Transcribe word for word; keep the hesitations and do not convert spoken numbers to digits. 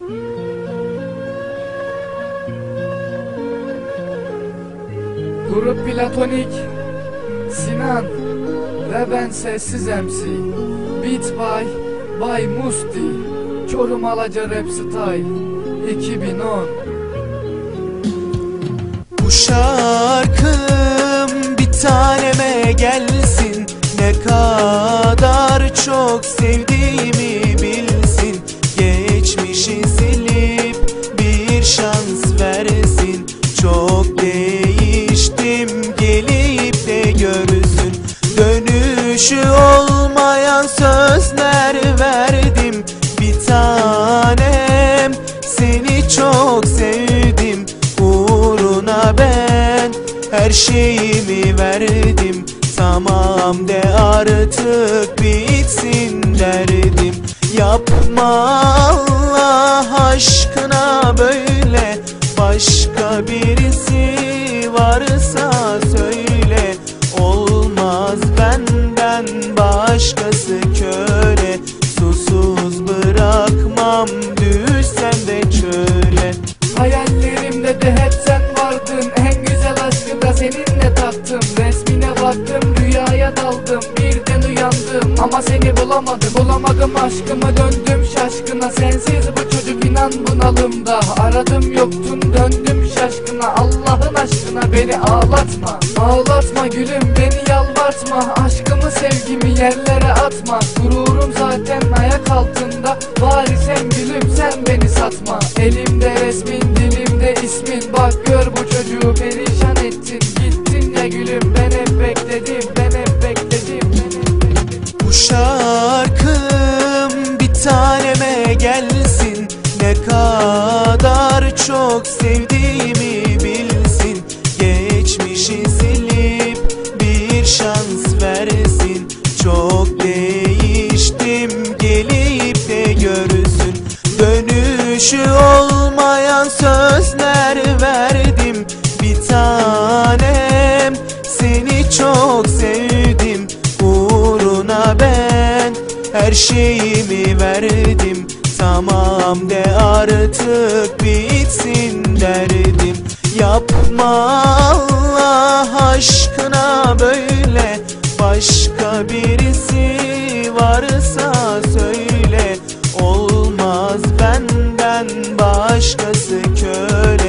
Grup Platonik, Sinan ve ben Sessiz M C. Beat by Bay Musti, Çorum Alaca Rap Style iki bin on. Bu şarkım bir taneme gelsin, ne kadar çok sevdiğimi bilsin. Geçmişi silip bir şans versin, çok değiştim gelip de görsün. Dönüşü olmayan sözler verdim, bir tanem seni çok sevdim. Uğruna ben her şeyimi verdim, tamam de artık bitsin derdim. Yapma Allah aşkına böyle, başka birisi varsa söyle. Olmaz benden başkası köle, susuz bırakmam düşsen de çöle. Hayallerimde de hep sen vardın, en güzel aşkı da seninle tattım. Resmine baktım, rüyaya daldım, birden uyandım ama seni bulamadım. Bulamadım aşkımı, döndüm şaşkına, sensiz bu çocuk inan bunalımda. Aradım yoktun, döndüm şaşkına, Allah'ın aşkına beni ağlatma. Ağlatma gülüm, beni yalvartma, aşkımı sevgimi yerlere atma. Gururum zaten ayak altında, bari sen gülüm sen beni satma. Elimde resmin, dilimde ismin, bak gör bu çocuğu perişan ettin. Gittin ya gülüm, ben hep bekledim, ben hep bekledim, ben hep bekledim. Bu şarkım bir taneme gelsin, ne kadar çok sevdiğimi bilsin. Geçmişi silip bir şans versin, çok değiştim gelip de görsün. Dönüşü olmayan sözler verdim, bir tanem seni çok sevdim. Uğruna ben her şeyimi verdim, tamam de artık bitsin derdim. Yapma Allah aşkına böyle, başka birisi varsa söyle. Olmaz benden başkası köle,